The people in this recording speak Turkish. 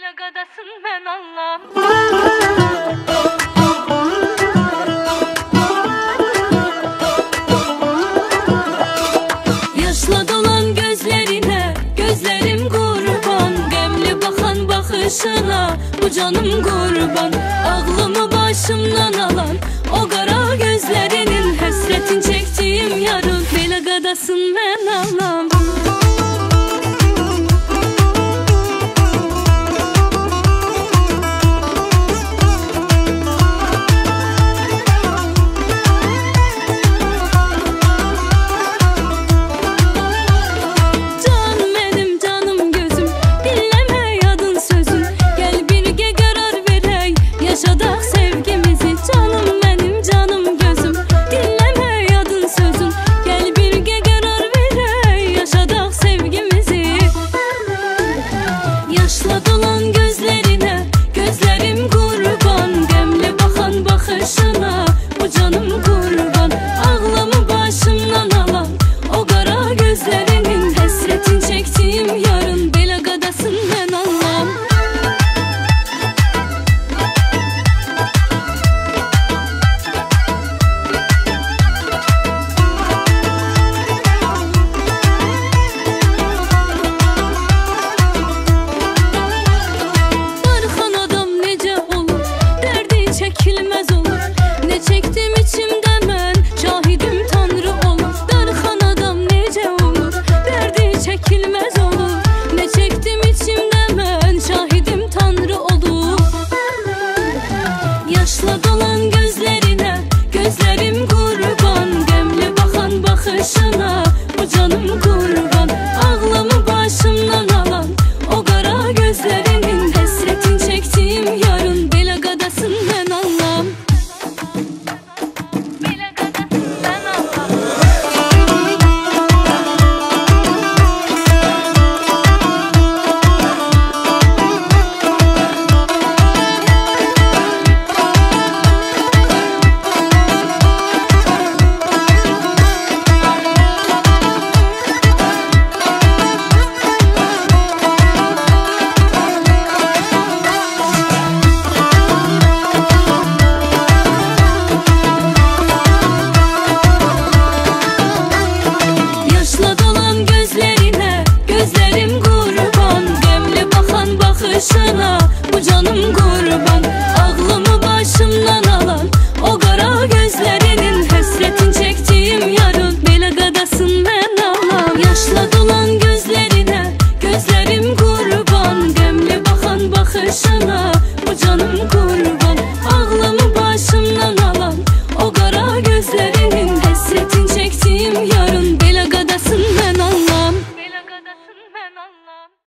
Belagadasın ben Allah'ım. Yaşla dolan gözlerine, gözlerim kurban. Gemli bakan bakışına, bu canım kurban. Ağlımı başımdan alan o kara gözlerinin, hasretin çektiğim yarın. Belagadasın ben Allah'ım. Yaşla dolan gözlerine, gözlerim kurban. Gemli bakan bakışına, bu canım kurban. Ağlamı başımdan alan o kara gözlerinin, hasretin çektiğim yarın. Belagadasın ben Allah'ım. Çekilmez olur. Ne çektim içimden ben, şahidim Tanrı olur. Darıkan adam nece olur, derdi çekilmez olur. Ne çektim içimden ben, şahidim Tanrı olur. Yaşla dolan gözlerine, gözlerim kurban. Gemli bakan bakışına, bu canım kurban. Ağlamı başımdan alan o kara gözlerinin, hasretin çektiğim yarın. Belagadasın ben Allah'ım. Gözlerim kurban, gemli bakan bakışına, bu canım kurban.